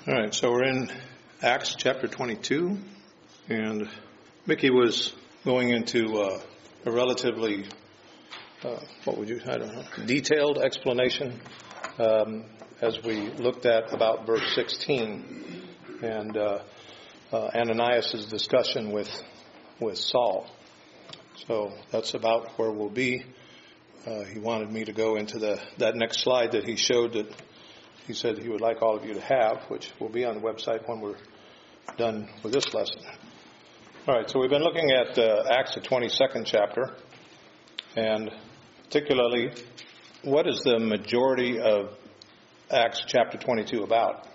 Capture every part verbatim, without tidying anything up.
All right, so we're in Acts chapter twenty-two, and Mickey was going into uh, a relatively, uh, what would you, I don't know, detailed explanation um, as we looked at about verse sixteen and uh, uh, Ananias' discussion with with Saul. So that's about where we'll be. Uh, he wanted me to go into the that next slide that he showed that he said he would like all of you to have, which will be on the website when we're done with this lesson. All right, so we've been looking at uh, Acts, the twenty-second chapter, and particularly, what is the majority of Acts chapter twenty-two about?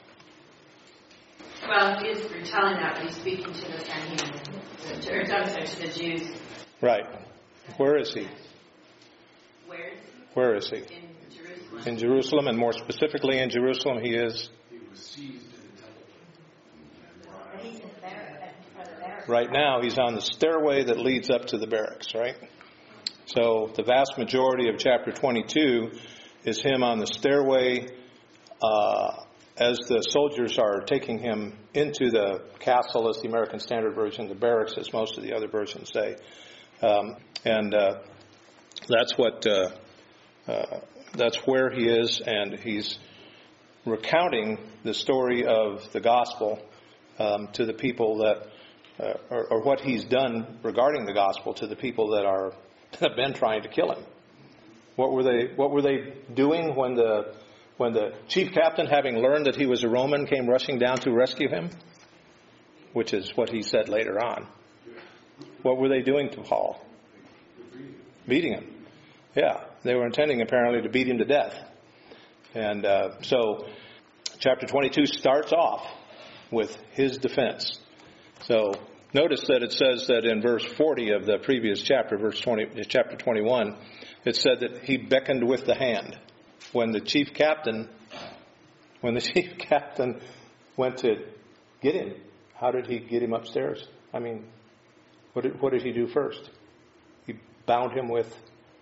Well, he's retelling that, but he's speaking to the Sanhedrin, or I'm sorry, to the Jews. Right. Where is he? Where is he? Where is he? In Jerusalem. In Jerusalem, and more specifically in Jerusalem, he is? He was seized in the temple. But he's in the barracks, in front of the barracks. Right now, he's on the stairway that leads up to the barracks, right? So the vast majority of chapter twenty-two is him on the stairway uh, as the soldiers are taking him into the castle, as the American Standard Version, the barracks, as most of the other versions say. Um, and uh, that's what uh, uh, that's where he is, and he's recounting the story of the gospel um, to the people that, uh, or, or what he's done regarding the gospel to the people that are have been trying to kill him. What were they? What were they doing when the when the chief captain, having learned that he was a Roman, came rushing down to rescue him? Which is what he said later on. What were they doing to Paul? Beating him. Yeah, they were intending apparently to beat him to death. And uh, so chapter twenty-two starts off with his defense. So notice that it says that in verse forty of the previous chapter, verse twenty, chapter twenty-one, it said that he beckoned with the hand. When the chief captain, when the chief captain went to get him, how did he get him upstairs? I mean, what did, what did he do first? He bound him with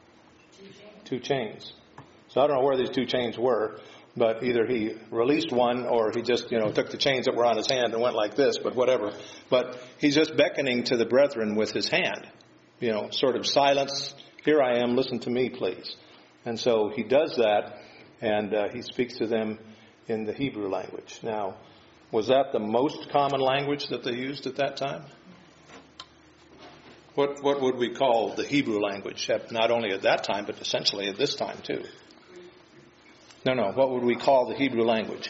two chains. So I don't know where these two chains were, but either he released one or he just, you know, took the chains that were on his hand and went like this, but whatever. But he's just beckoning to the brethren with his hand, you know, sort of silence. Here I am, listen to me, please. And so he does that, and uh, he speaks to them in the Hebrew language. Now, was that the most common language that they used at that time? What what would we call the Hebrew language? Not only at that time, but essentially at this time too. No, no. What would we call the Hebrew language?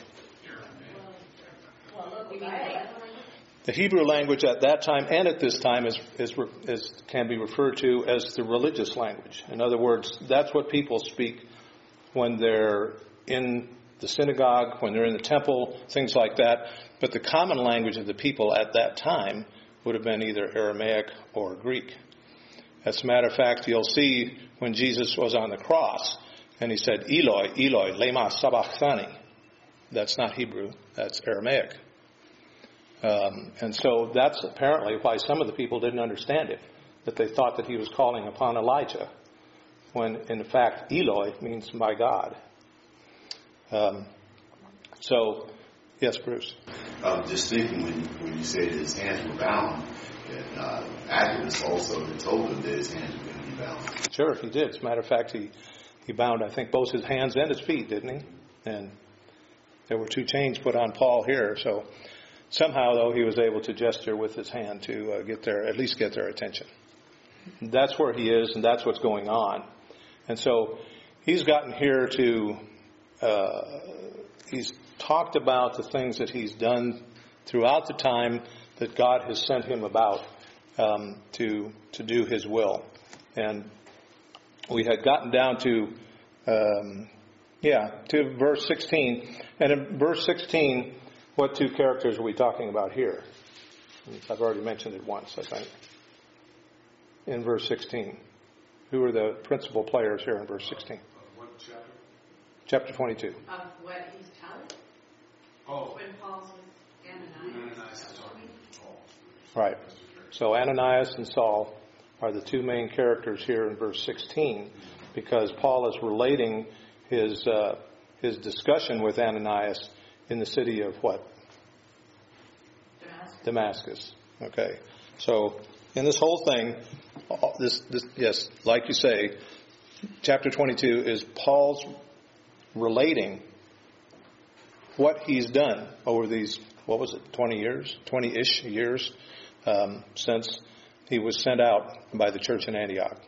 The Hebrew language at that time and at this time is, is, is can be referred to as the religious language. In other words, that's what people speak when they're in the synagogue, when they're in the temple, things like that. But the common language of the people at that time would have been either Aramaic or Greek. As a matter of fact, you'll see when Jesus was on the cross and he said, Eloi, Eloi, lema sabachthani. That's not Hebrew, that's Aramaic. Um, and so that's apparently why some of the people didn't understand it, that they thought that he was calling upon Elijah, when in fact Eloi means my God. Um, so, yes, Bruce. Um, just thinking when, when you said his hands were bound, that uh, Agabus also had told him that his hands were going to be bound. Sure, he did. As a matter of fact, he, he bound, I think, both his hands and his feet, didn't he? And there were two chains put on Paul here, so somehow, though, he was able to gesture with his hand to uh, get their, at least get their attention. That's where he is, and that's what's going on. And so he's gotten here to, uh, he's talked about the things that he's done throughout the time that God has sent him about um, to to do his will. And we had gotten down to, um, yeah, to verse sixteen. And in verse sixteen, what two characters are we talking about here? I've already mentioned it once, I think. In verse sixteen. Who are the principal players here in verse sixteen? Uh, what chapter? Chapter twenty-two. Of what he's telling? Oh. When Paul's with Ananias. Ananias is talking to Paul. Right. So Ananias and Saul are the two main characters here in verse sixteen, because Paul is relating his uh, his discussion with Ananias in the city of what? Damascus. Okay. So in this whole thing, this, this yes, like you say, chapter twenty-two is Paul's relating what he's done over these, what was it, twenty years, twenty-ish years um, since he was sent out by the church in Antioch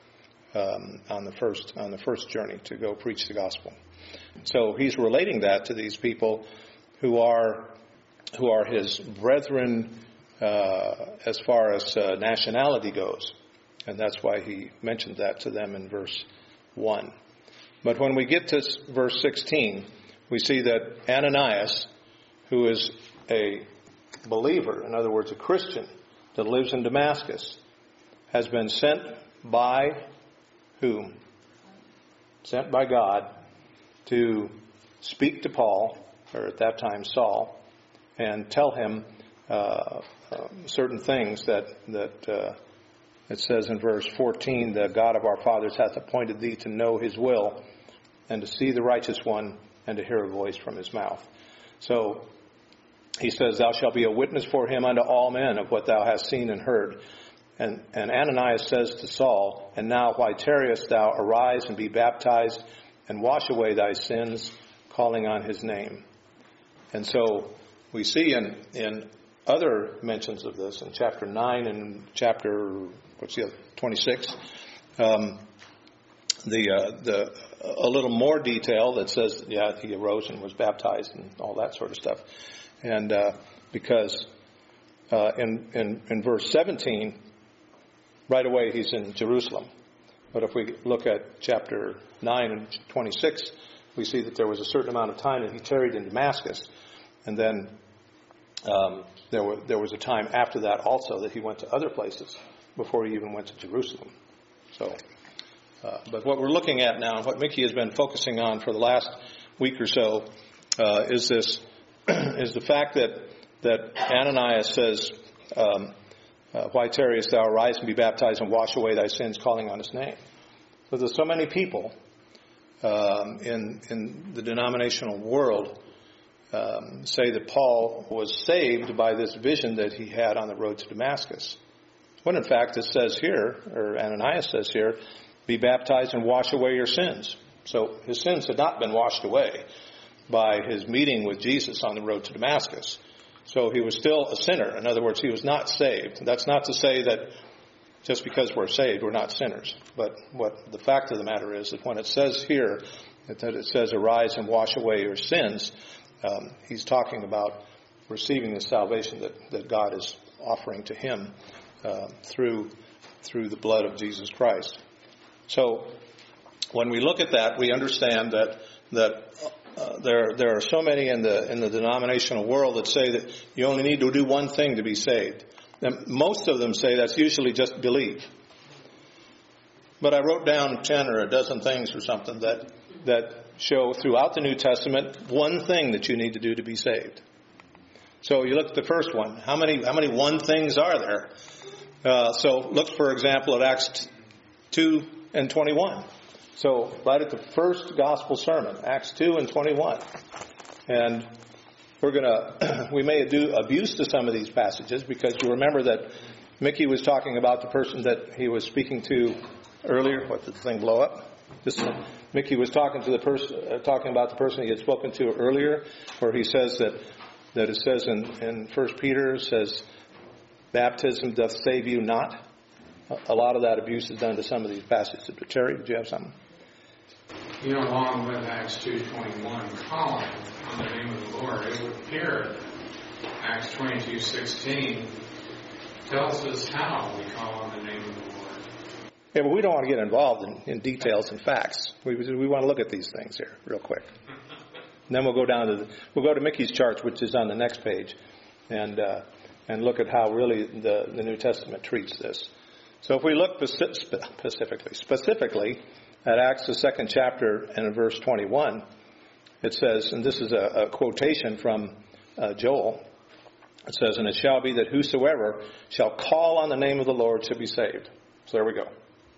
um, on the first on the first journey to go preach the gospel. So he's relating that to these people who are who are his brethren uh, as far as uh, nationality goes, and that's why he mentioned that to them in verse one. But when we get to verse sixteen, we see that Ananias, who is a believer, in other words, a Christian that lives in Damascus, has been sent by whom? Sent by God to speak to Paul, or at that time Saul, and tell him uh, uh, certain things that that uh, it says in verse fourteen, the God of our fathers hath appointed thee to know his will, and to see the righteous one, and to hear a voice from his mouth. So he says, thou shalt be a witness for him unto all men of what thou hast seen and heard. And, and Ananias says to Saul, and now why tarriest thou? Arise and be baptized, and wash away thy sins, calling on his name. And so we see in, in other mentions of this, in chapter nine and chapter, what's the other, twenty-six, um, the uh, the a little more detail that says, yeah, he arose and was baptized and all that sort of stuff. And uh, because uh, in, in in verse seventeen, right away he's in Jerusalem. But if we look at chapter nine and twenty-six, we see that there was a certain amount of time that he tarried in Damascus, and then um, there were there was a time after that also that he went to other places before he even went to Jerusalem. So. Uh, but what we're looking at now, what Mickey has been focusing on for the last week or so, uh, is this, is the fact that that Ananias says, um, uh, "Why tarriest thou? Arise and be baptized, and wash away thy sins, calling on his name." So there's so many people um, in in the denominational world um, say that Paul was saved by this vision that he had on the road to Damascus. When in fact it says here, or Ananias says here, be baptized and wash away your sins. So his sins had not been washed away by his meeting with Jesus on the road to Damascus. So he was still a sinner. In other words, he was not saved. That's not to say that just because we're saved, we're not sinners. But what the fact of the matter is that when it says here that it says arise and wash away your sins, um, he's talking about receiving the salvation that, that God is offering to him uh, through through the blood of Jesus Christ. So when we look at that, we understand that that uh, there there are so many in the in the denominational world that say that you only need to do one thing to be saved. And most of them say that's usually just believe. But I wrote down ten or a dozen things or something that that show throughout the New Testament one thing that you need to do to be saved. So you look at the first one. How many how many one things are there? Uh, so look, for example, at Acts two and twenty-one. So right at the first gospel sermon, Acts two and twenty-one. And we're going to, we may do abuse to some of these passages because you remember that Mickey was talking about the person that he was speaking to earlier. What, did the thing blow up? Just, Mickey was talking to the person, uh, talking about the person he had spoken to earlier, where he says that, that it says in, in First Peter, it says, baptism doth save you not. A lot of that abuse is done to some of these passages. But Terry, did you have something? You know, along with Acts two twenty-one, calling on the name of the Lord, it would appear Acts twenty-two sixteen tells us how we call on the name of the Lord. Yeah, but we don't want to get involved in, in details and facts. We we want to look at these things here real quick. And then we'll go down to the, we'll go to Mickey's chart, which is on the next page, and uh, and look at how really the, the New Testament treats this. So if we look specifically, specifically at Acts, the second chapter, and in verse twenty-one, it says, and this is a, a quotation from uh, Joel, it says, and it shall be that whosoever shall call on the name of the Lord shall be saved. So there we go.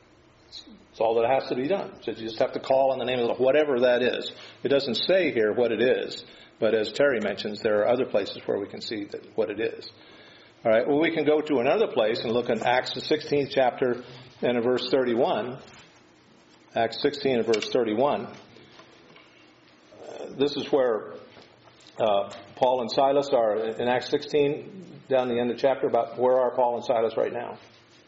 It's all that has to be done. So you just have to call on the name of the Lord, whatever that is. It doesn't say here what it is, but as Terry mentions, there are other places where we can see that what it is. All right, well, we can go to another place and look in Acts the sixteenth chapter and in verse thirty-one. Acts sixteen and verse thirty-one. Uh, this is where uh, Paul and Silas are in Acts sixteen, down the end of the chapter. About where are Paul and Silas right now?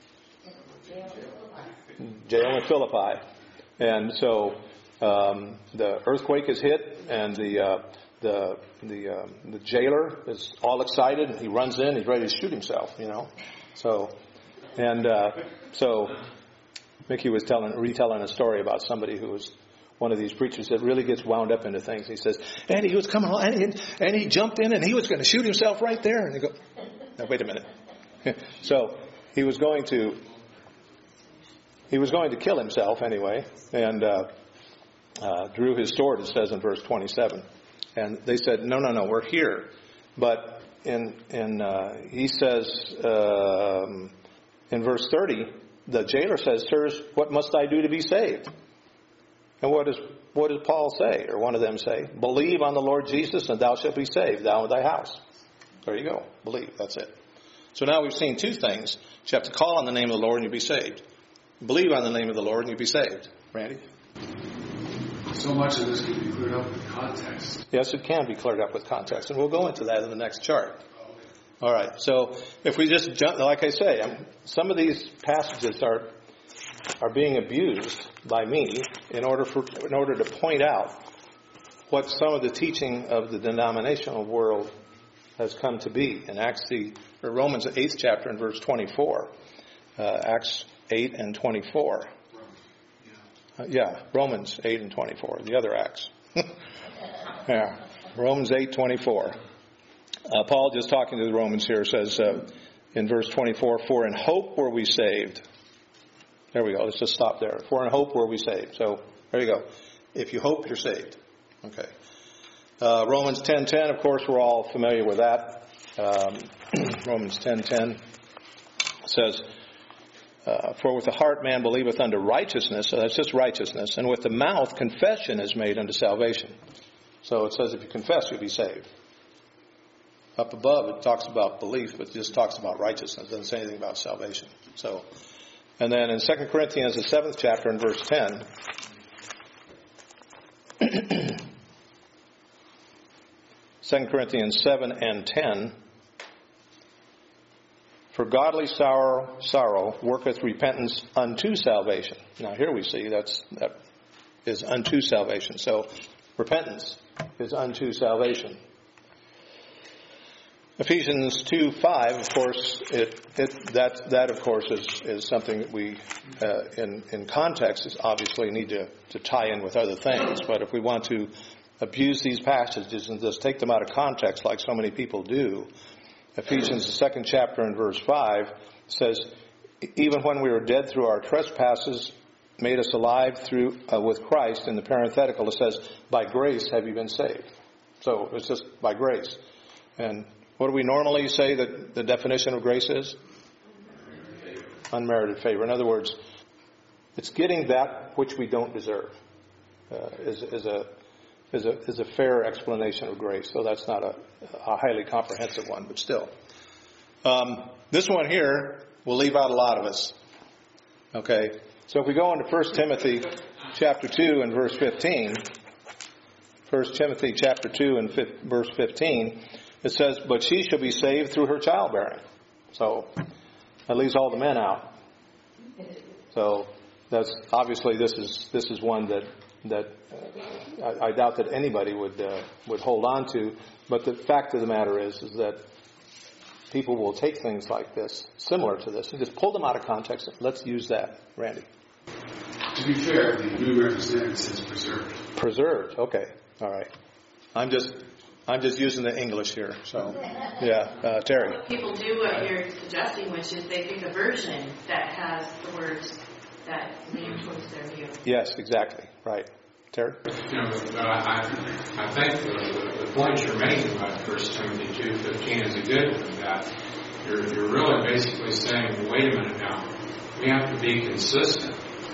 Jail in Philippi. And so um, the earthquake is hit, and the uh, the the uh, the jailer is all excited. He runs in. He's ready to shoot himself. You know. So and uh, so Mickey was telling retelling a story about somebody who was one of these preachers that really gets wound up into things. He says, and he was coming along, and he, and he jumped in, and he was going to shoot himself right there. And they go, now wait a minute. So he was going to. He was going to kill himself anyway, and uh, uh, drew his sword, it says in verse twenty-seven. And they said, no, no, no, we're here. But in in uh, he says um, in verse thirty, the jailer says, sirs, what must I do to be saved? And what does what does Paul say, or one of them say? Believe on the Lord Jesus, and thou shalt be saved, thou and thy house. There you go. Believe. That's it. So now we've seen two things. You have to call on the name of the Lord and you'll be saved. Believe on the name of the Lord and you'll be saved. Randy? So much of this can be cleared up with context. Yes, it can be cleared up with context. And we'll go into that in the next chart. All right. So if we just jump, like I say, I'm, some of these passages are are being abused by me in order for in order to point out what some of the teaching of the denominational world has come to be. In Acts the or Romans eighth chapter and verse twenty-four, uh, Acts eight and twenty-four. Uh, yeah, Romans eight and twenty-four. The other Acts. Yeah, Romans eight twenty-four. Uh, Paul, just talking to the Romans here, says uh, in verse twenty-four, "For in hope were we saved." There we go. Let's just stop there. For in hope were we saved. So there you go. If you hope, you're saved. Okay. Uh, Romans ten ten. Of course, we're all familiar with that. Um, Romans ten ten says, uh, "For with the heart man believeth unto righteousness." So that's just righteousness. "And with the mouth confession is made unto salvation." So it says if you confess, you'll be saved. Up above, it talks about belief, but it just talks about righteousness. It doesn't say anything about salvation. So, and then in Second Corinthians, the seventh chapter, and verse ten, Second Corinthians seven and ten, "For godly sorrow, sorrow worketh repentance unto salvation." Now here we see that's that is unto salvation. So repentance is unto salvation. Ephesians two five, of course, it, it that that of course is, is something that we, uh, in in context, is obviously need to, to tie in with other things. But if we want to abuse these passages and just take them out of context, like so many people do, Ephesians the second chapter and verse five says, "Even when we were dead through our trespasses, made us alive through uh, with Christ." In the parenthetical, it says, "By grace have you been saved." So it's just by grace. And what do we normally say that the definition of grace is? Unmerited favor. In other words, it's getting that which we don't deserve. Uh, is, is a is a is a fair explanation of grace. So that's not a, a highly comprehensive one, but still. Um, this one here will leave out a lot of us. Okay, so if we go into First Timothy chapter two and verse fifteen, First Timothy chapter two and verse fifteen. It says, "But she shall be saved through her childbearing." So that leaves all the men out. So that's obviously this is this is one that that uh, I, I doubt that anybody would uh, would hold on to. But the fact of the matter is is that people will take things like this, similar to this, and just pull them out of context. Let's use that, Randy. To be fair, the New Representative says preserved. Preserved. Okay. All right. I'm just. I'm just using the English here, so, yeah. Uh, Terry? People do what you're suggesting, which is they pick a version that has the words that lean towards their view. Yes, exactly. Right. Terry? You know, but I, I think the, the point you're making about First Timothy two fifteen is a good one, that you're, you're really basically saying, wait a minute now, we have to be consistent.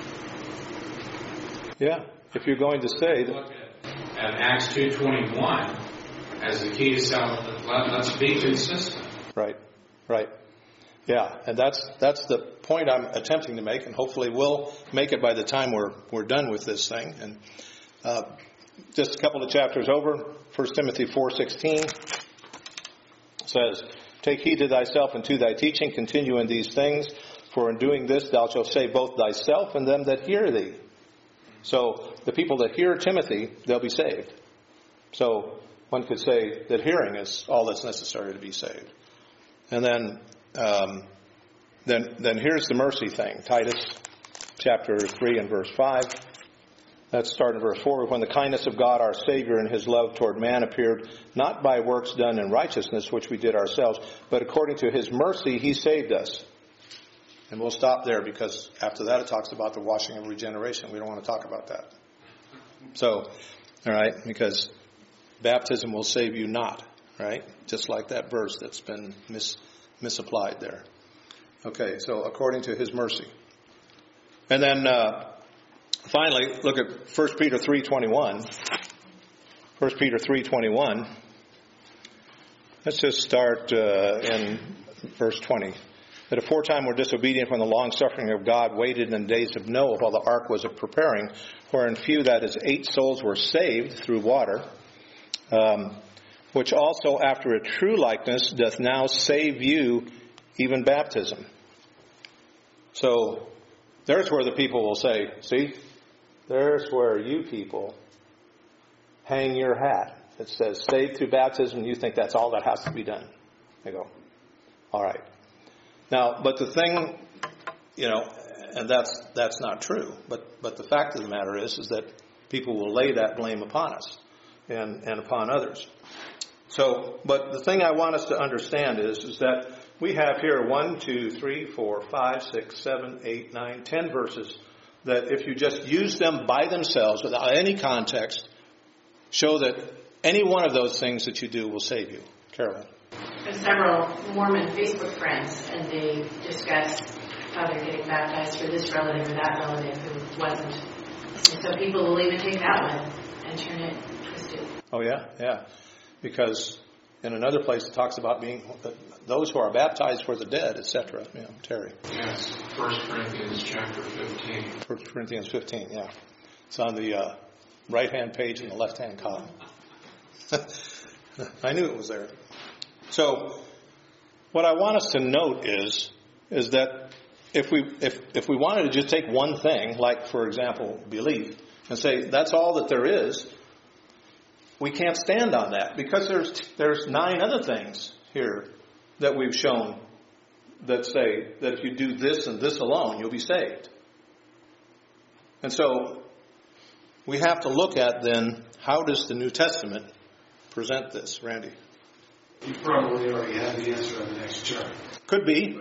Yeah, if you're going to say that. Look at, at Acts two twenty-one, as the key to salvation, let's be consistent. Right, Right. Yeah, and that's that's the point I'm attempting to make, and hopefully we'll make it by the time we're we're done with this thing. And uh, just a couple of chapters over, First Timothy four sixteen says, "Take heed to thyself and to thy teaching, continue in these things, for in doing this thou shalt save both thyself and them that hear thee." So the people that hear Timothy, they'll be saved. So one could say that hearing is all that's necessary to be saved. And then um, then then here's the mercy thing. Titus chapter three and verse five. Let's start in verse four. "When the kindness of God our Savior and his love toward man appeared, not by works done in righteousness, which we did ourselves, but according to his mercy he saved us." And we'll stop there, because after that it talks about the washing of regeneration. We don't want to talk about that. So, all right, because baptism will save you not, right? Just like that verse that's been mis- misapplied there. Okay, so according to his mercy. And then uh, finally, look at First Peter three twenty-one. First Peter three twenty-one. Let's just start uh, in verse twenty. "That aforetime were disobedient when the long suffering of God waited in the days of Noah while the ark was a preparing, wherein few, that is, eight souls were saved through water, um, which also after a true likeness doth now save you, even baptism." So there's where the people will say, see, there's where you people hang your hat. It says saved through baptism. You think that's all that has to be done. They go, all right. Now, but the thing, you know, and that's that's not true. But but the fact of the matter is, is that people will lay that blame upon us and, and upon others. So, but the thing I want us to understand is, is that we have here one, two, three, four, five, six, seven, eight, nine, ten verses that if you just use them by themselves without any context, show that any one of those things that you do will save you. Carolyn. I have several Mormon Facebook friends, and they discuss how they're getting baptized for this relative or that relative who wasn't. And so people will even take that one and turn it twisted. Oh, yeah, yeah. Because in another place it talks about being those who are baptized for the dead, et cetera. You know, Terry. Yes, First Corinthians chapter fifteen. First Corinthians fifteen, yeah. It's on the uh, right-hand page in the left-hand column. I knew it was there. So, what I want us to note is, is that if we if if we wanted to just take one thing, like for example, belief, and say that's all that there is, we can't stand on that, because there's there's nine other things here that we've shown that say that if you do this and this alone, you'll be saved. And so we have to look at then, how does the New Testament present this, Randy? You probably already have the answer on the next chart. Could be.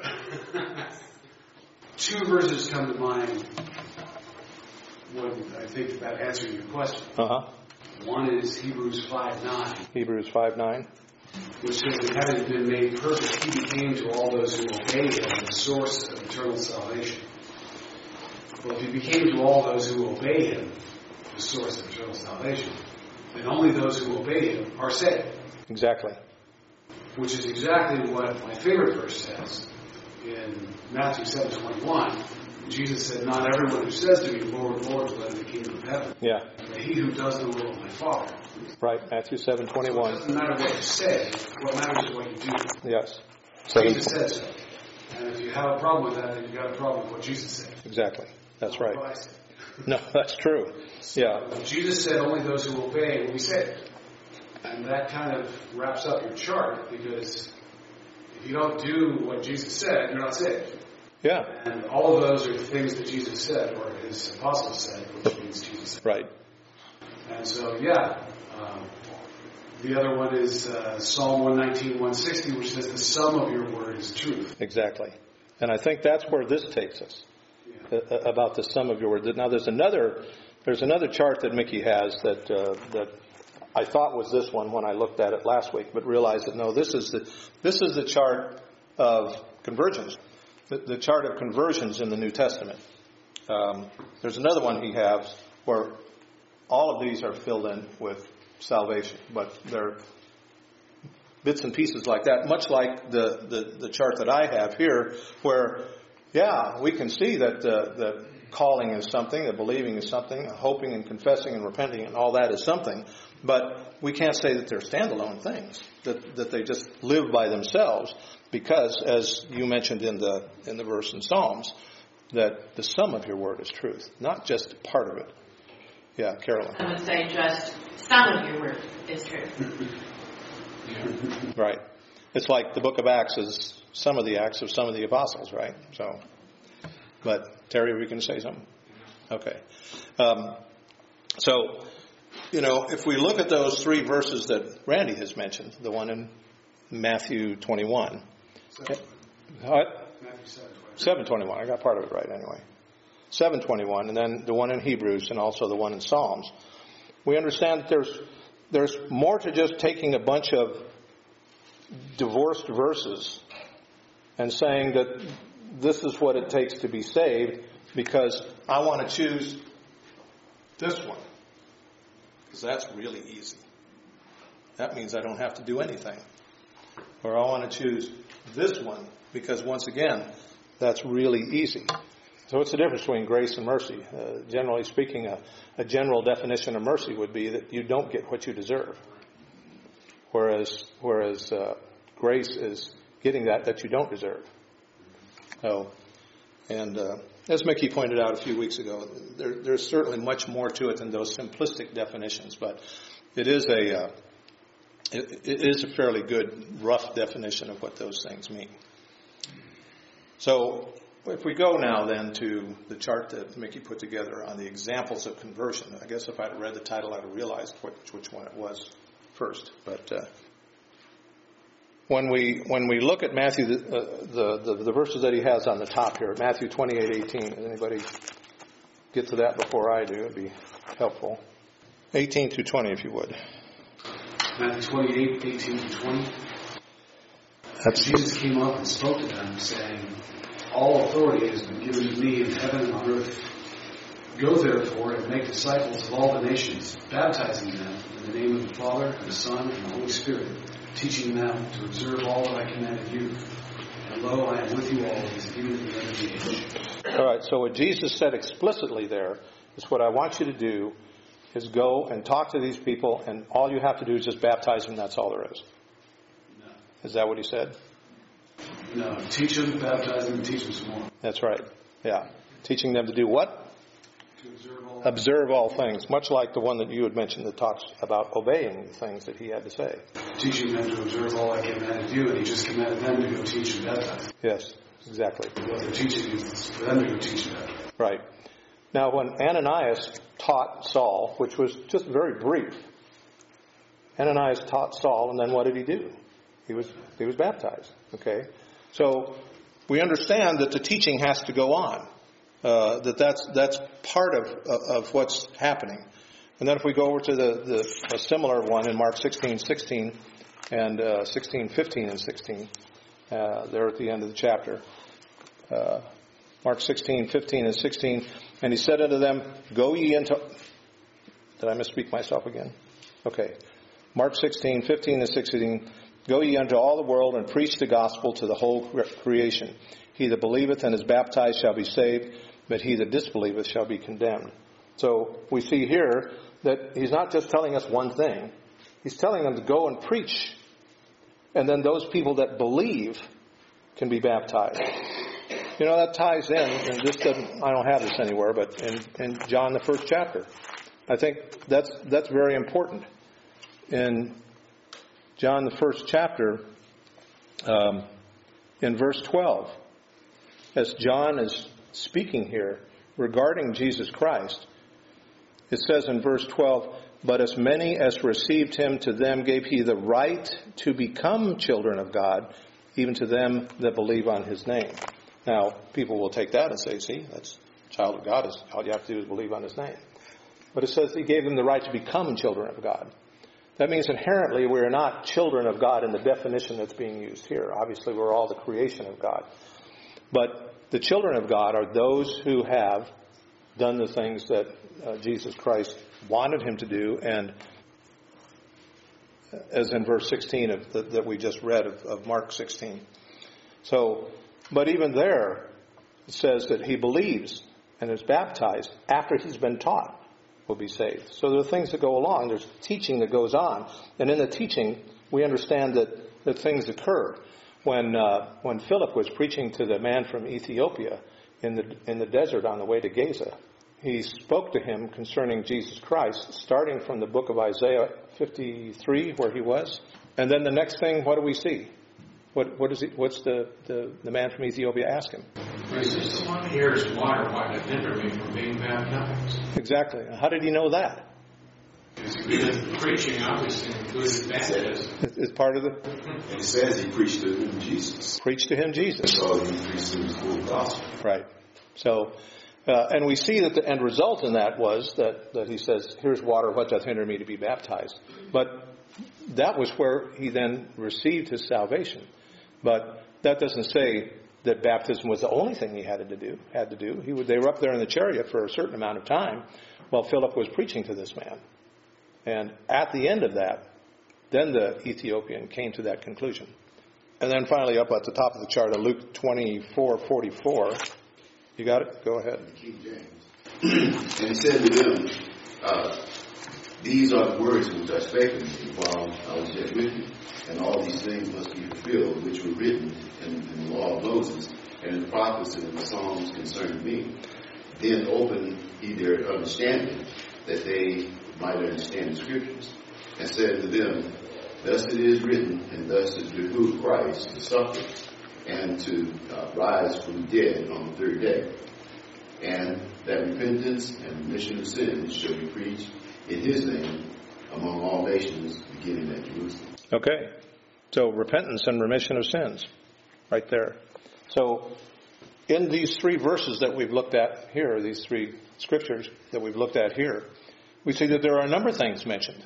Two verses come to mind when I think about answering your question. Uh-huh. One is Hebrews five nine, Hebrews five nine. which says that having been made perfect, he became to all those who obey him the source of eternal salvation. Well, if he became to all those who obey him the source of eternal salvation, then only those who obey him are saved. Exactly. Which is exactly what my favorite verse says in Matthew seven twenty-one. Jesus said, "Not everyone who says to me, Lord, Lord, will enter the kingdom of heaven, Yeah. but he who does the will of my Father." Right. Matthew seven So it twenty-one. doesn't matter what you say. What matters is what you do. Yes. Jesus said so. And if you have a problem with that, then you've got a problem with what Jesus said. Exactly. That's Not right. what I said. No, that's true. Yeah. Jesus said only those who obey will be saved. And that kind of wraps up your chart, because if you don't do what Jesus said, you're not saved. Yeah. And all of those are the things that Jesus said, or his apostles said, which means Jesus said. Right. And so, yeah. Um, the other one is uh, Psalm one nineteen, one sixty, which says the sum of your word is truth. Exactly. And I think that's where this takes us. Yeah. Uh, about the sum of your word. Now, there's another there's another chart that Mickey has that uh, that I thought was this one when I looked at it last week, but realized that no, this is the this is the chart of conversions, the, the chart of conversions in the New Testament. Um, there's another one he has where all of these are filled in with salvation, but they're bits and pieces like that, much like the, the, the chart that I have here, where, yeah, we can see that uh, the calling is something, the believing is something, hoping and confessing and repenting and all that is something, but we can't say that they're standalone things, that, that they just live by themselves, because, as you mentioned in the in the verse in Psalms, that the sum of your word is truth, not just part of it. Yeah, Carolyn. I would say just some of your word is true. Yeah. Right. It's like the book of Acts is some of the acts of some of the apostles, right? So, but Terry, were you going to say something? Okay. Um, so, you know, if we look at those three verses that Randy has mentioned, the one in Matthew twenty-one. What? Matthew seven twenty-one. I got part of it right anyway. seven twenty-one, and then the one in Hebrews, and also the one in Psalms. We understand that there's there's more to just taking a bunch of divorced verses and saying that this is what it takes to be saved, because I want to choose this one, because that's really easy. That means I don't have to do anything. Or I want to choose this one, because once again, that's really easy. So what's the difference between grace and mercy? Uh, generally speaking, a, a general definition of mercy would be that you don't get what you deserve. Whereas whereas uh, grace is getting that that you don't deserve. So, and uh, as Mickey pointed out a few weeks ago, there, there's certainly much more to it than those simplistic definitions, but it is a uh, it, it is a fairly good rough definition of what those things mean. So, if we go now then to the chart that Mickey put together on the examples of conversion, I guess if I'd read the title, I'd have realized which, which one it was first. But uh, when we when we look at Matthew, the, uh, the, the the verses that he has on the top here, Matthew twenty-eight eighteen. Does anybody get to that before I do? It'd be helpful. eighteen through twenty, if you would. Matthew twenty-eight, eighteen to twenty. That's Jesus came up and spoke to them, saying, "All authority has been given to me in heaven and on earth. Go therefore and make disciples of all the nations, baptizing them in the name of the Father and the Son and the Holy Spirit, teaching them to observe all that I commanded you. And lo, I am with you always, even to the end of the age." all right. So what Jesus said explicitly there is, what I want you to do is go and talk to these people, and all you have to do is just baptize them. That's all there is. No. Is that what he said? No, teach them, baptize them, and teach them some more. That's right. Yeah. Teaching them to do what? To observe all. Observe all things, much like the one that you had mentioned that talks about obeying the things that he had to say. Teaching them to observe all I commanded you, and he just commanded them to go teach and baptize. Yes, exactly. What they're teaching is for them to go teach and baptize. Right. Now, when Ananias taught Saul, which was just very brief, Ananias taught Saul, and then what did he do? He was he was baptized. Okay, so we understand that the teaching has to go on. Uh, that that's that's part of of what's happening. And then if we go over to the, the a similar one in Mark sixteen sixteen and uh, sixteen fifteen and sixteen, uh, there at the end of the chapter. Uh, Mark sixteen fifteen and sixteen, and he said unto them, "Go ye into." Did I misspeak myself again? Okay. Mark sixteen fifteen and sixteen. "Go ye unto all the world and preach the gospel to the whole creation. He that believeth and is baptized shall be saved, but he that disbelieveth shall be condemned." So we see here that he's not just telling us one thing. He's telling them to go and preach. And then those people that believe can be baptized. You know, that ties in, and this doesn't, I don't have this anywhere, but in, in John, the first chapter. I think that's that's very important. In John, the first chapter, um, in verse twelve, as John is speaking here regarding Jesus Christ, it says in verse twelve, "But as many as received him, to them gave he the right to become children of God, even to them that believe on his name." Now, people will take that and say, see, that's child of God. Is all you have to do is believe on his name. But it says he gave them the right to become children of God. That means inherently we are not children of God in the definition that's being used here. Obviously, we're all the creation of God. But the children of God are those who have done the things that uh, Jesus Christ wanted him to do and as in verse sixteen of the, that we just read of, of Mark sixteen. So, but even there, it says that he believes and is baptized after he's been taught will be saved. So there are things that go along. There's teaching that goes on. And in the teaching, we understand that, that things occur. When uh, when Philip was preaching to the man from Ethiopia in the in the desert on the way to Gaza, he spoke to him concerning Jesus Christ, starting from the book of Isaiah fifty-three, where he was. And then the next thing, what do we see? What what is he, what's the, the, the man from Ethiopia ask him? Is this the one here's water? Why did it hinder me from being baptized? Exactly. How did he know that? Because preaching obviously included baptism. It's part of the... And it says he preached to him Jesus. Preached to him Jesus. So he preached to him the full gospel. Right. So, uh, and we see that the end result in that was that, that he says, here's water, what doth hinder me to be baptized? But that was where he then received his salvation. But that doesn't say that baptism was the only thing he had to do. Had to do. He would, they were up there in the chariot for a certain amount of time while Philip was preaching to this man. And at the end of that, then the Ethiopian came to that conclusion. And then finally up at the top of the chart, Luke twenty-four forty-four. You got it? Go ahead. King James. And he said to them, uh, these are the words which I spake unto you while I was yet with you. And all these things must be fulfilled, which were written in, in the law of Moses, and in the prophets, and in the Psalms concerning me. Then opened he their understanding, that they might understand the Scriptures, and said to them, thus it is written, and thus it behooved Christ to suffer, and to uh, rise from the dead on the third day, and that repentance and remission of sins shall be preached in his name among all nations, beginning at Jerusalem. Okay. So repentance and remission of sins. Right there. So in these three verses that we've looked at here, these three scriptures that we've looked at here, we see that there are a number of things mentioned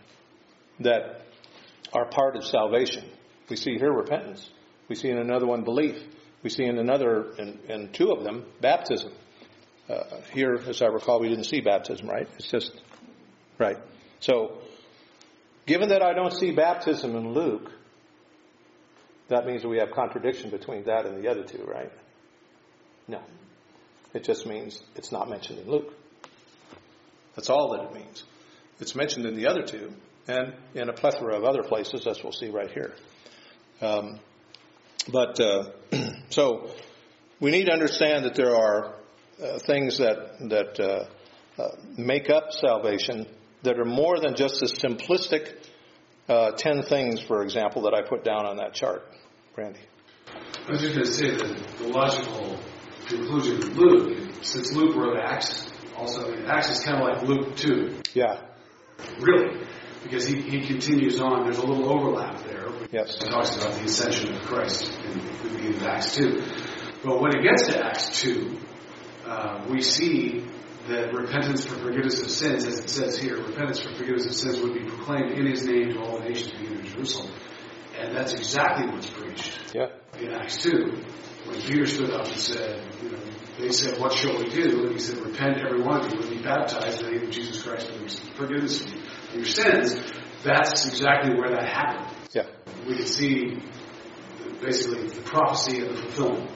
that are part of salvation. We see here repentance. We see in another one belief. We see in another, in, in two of them, baptism. Uh, here, as I recall, we didn't see baptism, right? It's just, right. So, given that I don't see baptism in Luke, that means that we have contradiction between that and the other two, right? No. It just means it's not mentioned in Luke. That's all that it means. It's mentioned in the other two and in a plethora of other places, as we'll see right here. Um, but, uh, so, we need to understand that there are uh, things that, that uh, uh, make up salvation that are more than just the simplistic uh, ten things, for example, that I put down on that chart. Randy. I was just going to say that the logical conclusion of Luke, since Luke wrote Acts, also, I mean, Acts is kind of like Luke two. Yeah. Really. Because he, he continues on. There's a little overlap there. Yes. He talks about the ascension of Christ in the beginning of Acts two. But when it gets to Acts two, uh, we see that repentance for forgiveness of sins, as it says here, repentance for forgiveness of sins would be proclaimed in his name to all the nations beginning in Jerusalem. And that's exactly what's preached yeah. in Acts two. When Peter stood up and said, you know, they said, what shall we do? And he said, repent every one of you and be baptized in the name of Jesus Christ for forgiveness of your sins. That's exactly where that happened. Yeah. We can see basically the prophecy and the fulfillment.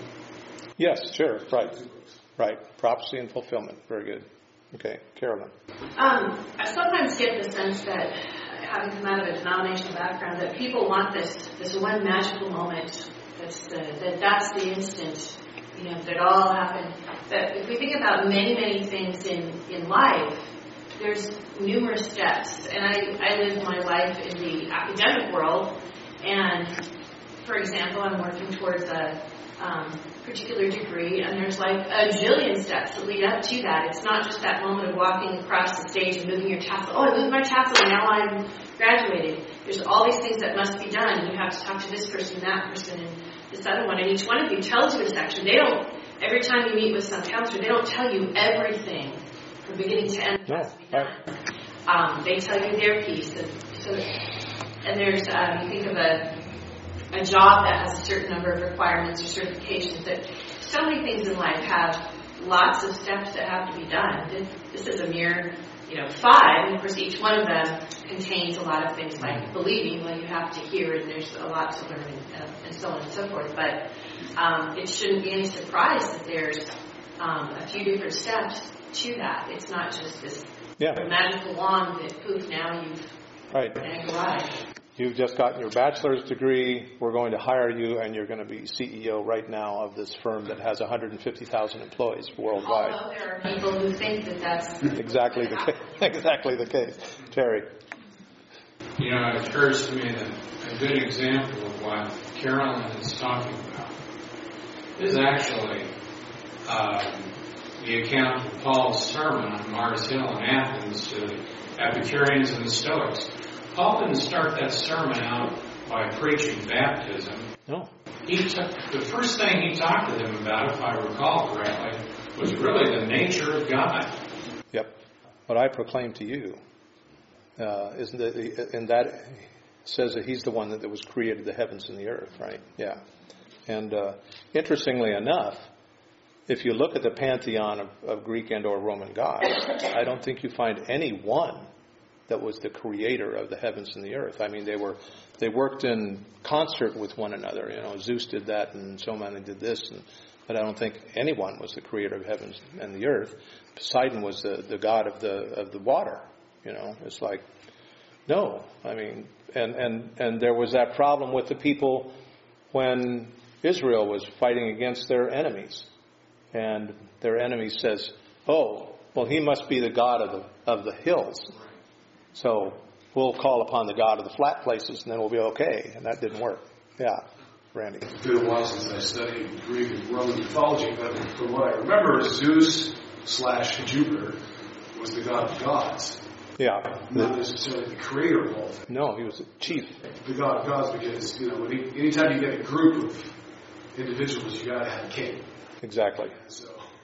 Yes, sure. Right. Right. Prophecy and fulfillment. Very good. Okay. Carolyn. Um, I sometimes get the sense that, having come out of a denominational background, that people want this this one magical moment. That's the, that that's the instant, you know, that it all happened. But if we think about many, many things in, in life, there's numerous steps. And I, I live my life in the academic world, and, for example, I'm working towards a um, particular degree, and there's like a jillion steps that lead up to that. It's not just that moment of walking across the stage and moving your tassel. Oh, I moved my tassel, and now I'm graduated. There's all these things that must be done, and you have to talk to this person, that person, and this other one, and each one of you tells you a section. They don't, every time you meet with some counselor, they don't tell you everything from beginning to end that has to be done. Um, they tell you their piece. And, so, and there's, um, you think of a a job that has a certain number of requirements or certifications, that so many things in life have lots of steps that have to be done. This, this is a mere you know, five, and of course each one of them contains a lot of things like believing. Well, you have to hear, and there's a lot to learn, and, uh, and so on and so forth. But um, it shouldn't be any surprise that there's um, a few different steps to that. It's not just this Yeah. magical wand that poof, now you've Right. arrived. You've just gotten your bachelor's degree. We're going to hire you, and you're going to be C E O right now of this firm that has one hundred fifty thousand employees worldwide. Although there are people who think that that's Exactly the case. Exactly the case. Terry. You know, it occurs to me that a good example of what Carolyn is talking about is actually um, the account of Paul's sermon on Mars Hill in Athens to the Epicureans and the Stoics. Paul didn't start that sermon out by preaching baptism. No. He took, the first thing he talked to them about, if I recall correctly, was really the nature of God. Yep. What I proclaim to you, uh, isn't that, and that says that he's the one that, that was created the heavens and the earth, right? Yeah. And uh, interestingly enough, if you look at the pantheon of, of Greek and or Roman gods, I don't think you find any one that was the creator of the heavens and the earth. I mean, they were they worked in concert with one another. You know, Zeus did that, and so many did this, and, but I don't think anyone was the creator of heavens and the earth. Poseidon was the, the god of the of the water. You know, it's like, no. I mean, and and and there was that problem with the people when Israel was fighting against their enemies, and their enemy says, "Oh, well, he must be the god of the of the hills." So we'll call upon the God of the flat places, and then we'll be okay. And that didn't work. Yeah, Randy. It's been a while since I studied Greek and Roman mythology, but from what I remember, Zeus slash Jupiter was the god of gods. Yeah. Not necessarily the creator of all things. No, he was the chief. The god of gods, because, you know, any, anytime you get a group of individuals, you got to have a king. Exactly. So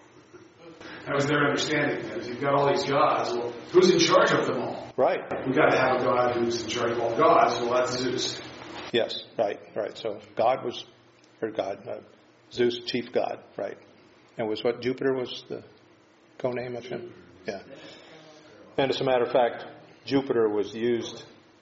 that was their understanding. That if you've got all these gods, well, who's in charge of them all? Right. We've got to have a god who's in charge of all gods. Well, that's Zeus. Yes, right, right. So God was, or God, uh, Zeus, chief god, right. And was what, Jupiter was the co-name of him? Yeah. And as a matter of fact, Jupiter was used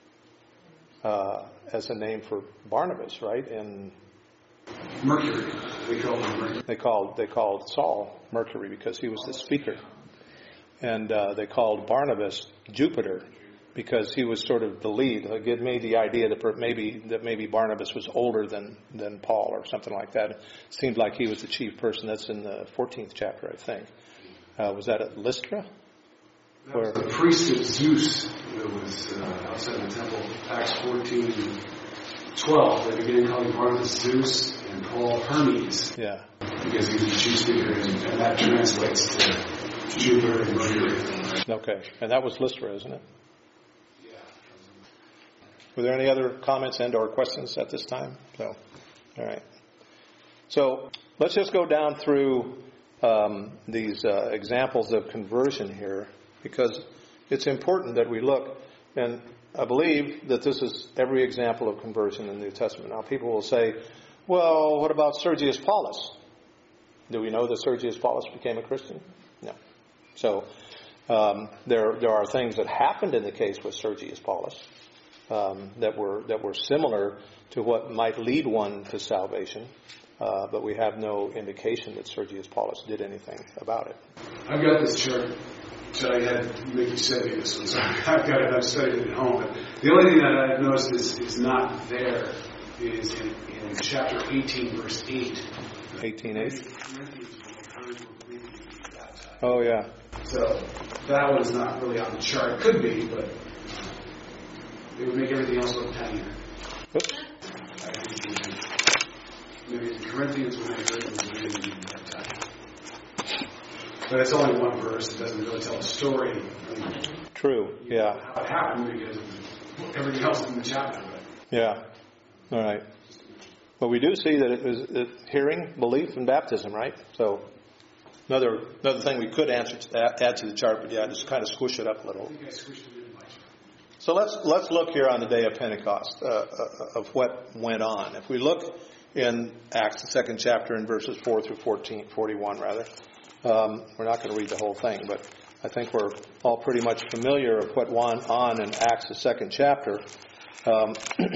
uh, as a name for Barnabas, right? And Mercury. They called him Mercury. They called they called Saul Mercury because he was the speaker, and uh, they called Barnabas Jupiter because he was sort of the lead. It gave me the idea that maybe that maybe Barnabas was older than than Paul or something like that. It seemed like he was the chief person. That's in the fourteenth chapter, I think. Uh, was that at Lystra? That was the priest of Zeus that was uh, outside the temple. Acts fourteen twelve. They began calling Barnabas Zeus and Paul Hermes. Yeah. Because he was the chief speaker, and, and that translates to Jupiter and Mercury. Okay. And that was Lystra, isn't it? Yeah. Were there any other comments and or questions at this time? No. All right. So let's just go down through um, these uh, examples of conversion here, because it's important that we look, and I believe that this is every example of conversion in the New Testament. Now people will say, well, what about Sergius Paulus? Do we know that Sergius Paulus became a Christian? No. So um, there there are things that happened in the case with Sergius Paulus um, that were that were similar to what might lead one to salvation, uh, but we have no indication that Sergius Paulus did anything about it. I've got this chart. So I had Mickey send me this one, so I've got it. I've studied it at home. But the only thing that I've noticed is, is not there is in, in chapter eighteen, verse eight. eighteen eight. Oh, yeah. So that one's not really on the chart. It could be, but it would make everything else look tinier. Oops. I think maybe in Corinthians when I heard it was really that tiny. But it's only one verse. It doesn't really tell the story. True, yeah. How it happened because of everything else in the chapter. But Yeah. All right. But we do see that it was it, hearing, belief, and baptism, right? So another another thing we could answer to that, add to the chart, but yeah, just kind of squish it up a little. I think I squished it in my chart. So let's let's look here on the day of Pentecost uh, uh, of what went on. If we look in Acts, the second chapter, in verses four through fourteen, forty-one rather. Um, we're not going to read the whole thing, but I think we're all pretty much familiar with what went on in Acts, the second chapter. Um,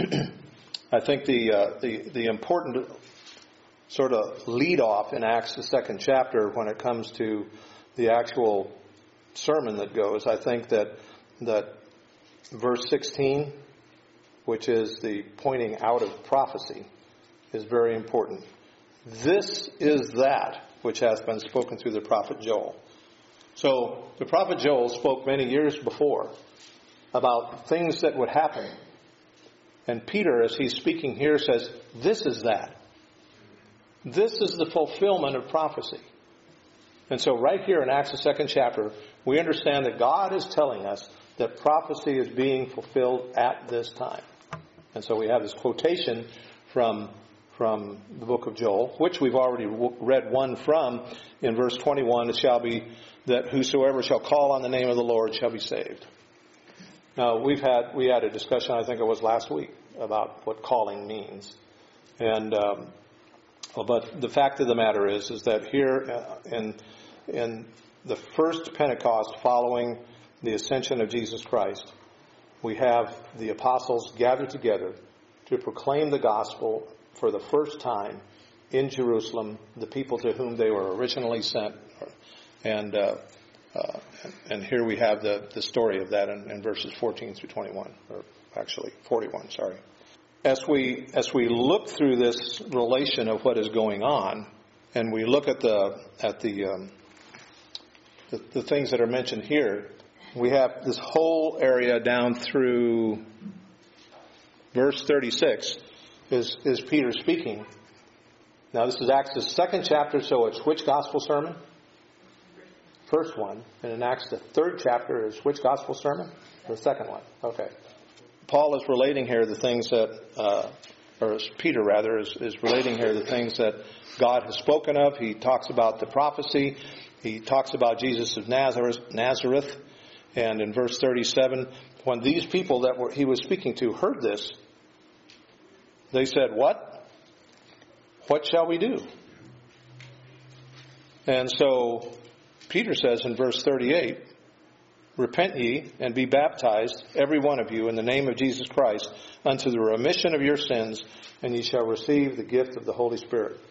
I think the, uh, the the important sort of lead off in Acts, the second chapter, when it comes to the actual sermon that goes, I think that that verse sixteen, which is the pointing out of prophecy, is very important. This is that which hath been spoken through the prophet Joel. So the prophet Joel spoke many years before about things that would happen. And Peter, as he's speaking here, says, this is that. This is the fulfillment of prophecy. And so right here in Acts, the second chapter, we understand that God is telling us that prophecy is being fulfilled at this time. And so we have this quotation from from the book of Joel, which we've already read one from in verse twenty-one. It shall be that whosoever shall call on the name of the Lord shall be saved. Now, we've had we had a discussion, I think it was last week, about what calling means. And um, but the fact of the matter is, is that here in in the first Pentecost following the ascension of Jesus Christ, we have the apostles gathered together to proclaim the gospel for the first time in Jerusalem, the people to whom they were originally sent. And uh, uh, and here we have the, the story of that in, in verses fourteen through twenty-one, or actually forty-one, sorry. As we as we look through this relation of what is going on, and we look at the at the um, the, the things that are mentioned here, we have this whole area down through verse thirty-six is, is Peter speaking. Now this is Acts the second chapter, so it's which gospel sermon? First one. And in Acts the third chapter is which gospel sermon? The second one. Okay. Paul is relating here the things that, uh, or Peter rather, is, is relating here the things that God has spoken of. He talks about the prophecy. He talks about Jesus of Nazareth, Nazareth. And in verse thirty-seven, when these people that were, he was speaking to heard this, they said, what? What shall we do? And so Peter says in verse thirty-eight, repent ye and be baptized, every one of you, in the name of Jesus Christ, unto the remission of your sins, and ye shall receive the gift of the Holy Spirit.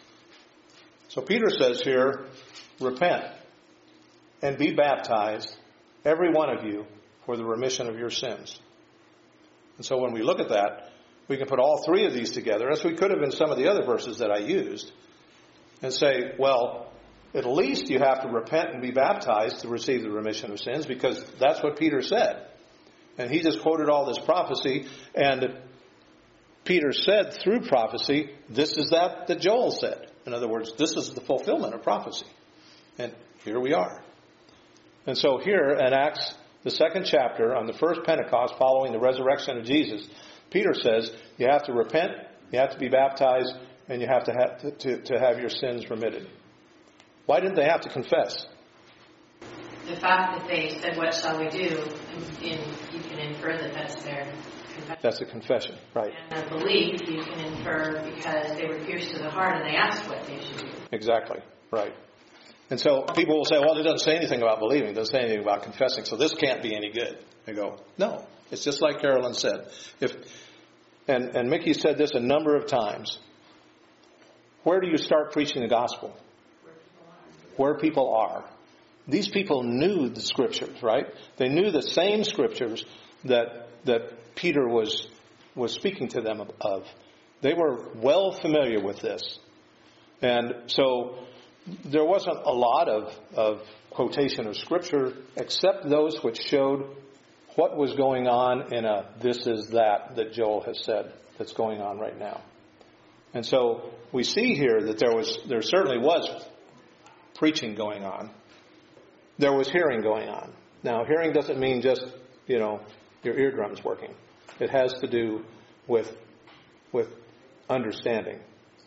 So Peter says here, repent and be baptized, every one of you, for the remission of your sins. And so when we look at that, we can put all three of these together, as we could have in some of the other verses that I used, and say, well, at least you have to repent and be baptized to receive the remission of sins, because that's what Peter said. And he just quoted all this prophecy, and Peter said through prophecy, this is that that Joel said. In other words, this is the fulfillment of prophecy. And here we are. And so here in Acts, the second chapter, on the first Pentecost following the resurrection of Jesus, Peter says you have to repent, you have to be baptized, and you have to have, to, to, to have your sins remitted. Why didn't they have to confess? The fact that they said, what shall we do, in, you can infer that that's their confession. That's a confession, right. And a belief you can infer because they were pierced to the heart and they asked what they should do. Exactly, right. And so people will say, well, it doesn't say anything about believing. It doesn't say anything about confessing, so this can't be any good. I go, no. It's just like Carolyn said. If and, and Mickey said this a number of times. Where do you start preaching the gospel? Where people are. These people knew the scriptures, right? They knew the same scriptures that that Peter was was speaking to them of. They were well familiar with this. And so there wasn't a lot of, of quotation of scripture except those which showed what was going on in a this is that that Joel has said that's going on right now. And so we see here that there was there certainly was preaching going on. There was hearing going on. Now, hearing doesn't mean just, you know, your eardrums working. It has to do with with understanding.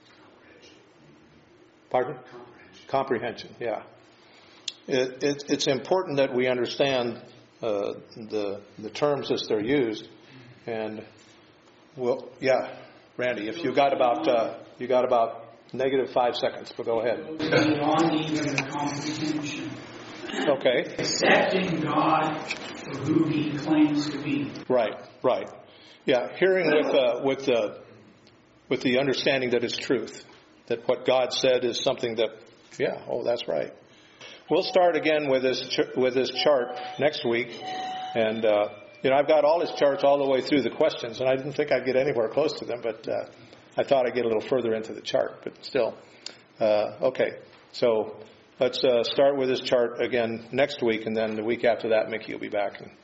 Pardon? Comprehension. Comprehension, yeah. It, it, it's important that we understand uh, the the terms as they're used. And, well, yeah, Randy, if you got about uh, you got about negative five seconds, but go ahead. Beyond even the comprehension. Okay. Accepting God for who He claims to be. Right, right. Yeah, hearing with uh, with the with the understanding that it's truth, that what God said is something that, yeah, oh, that's right. We'll start again with this ch- with this chart next week, and uh, you know, I've got all his charts all the way through the questions, and I didn't think I'd get anywhere close to them, but uh, I thought I'd get a little further into the chart, but still, uh, okay. So let's uh, start with this chart again next week, and then the week after that, Mickey will be back and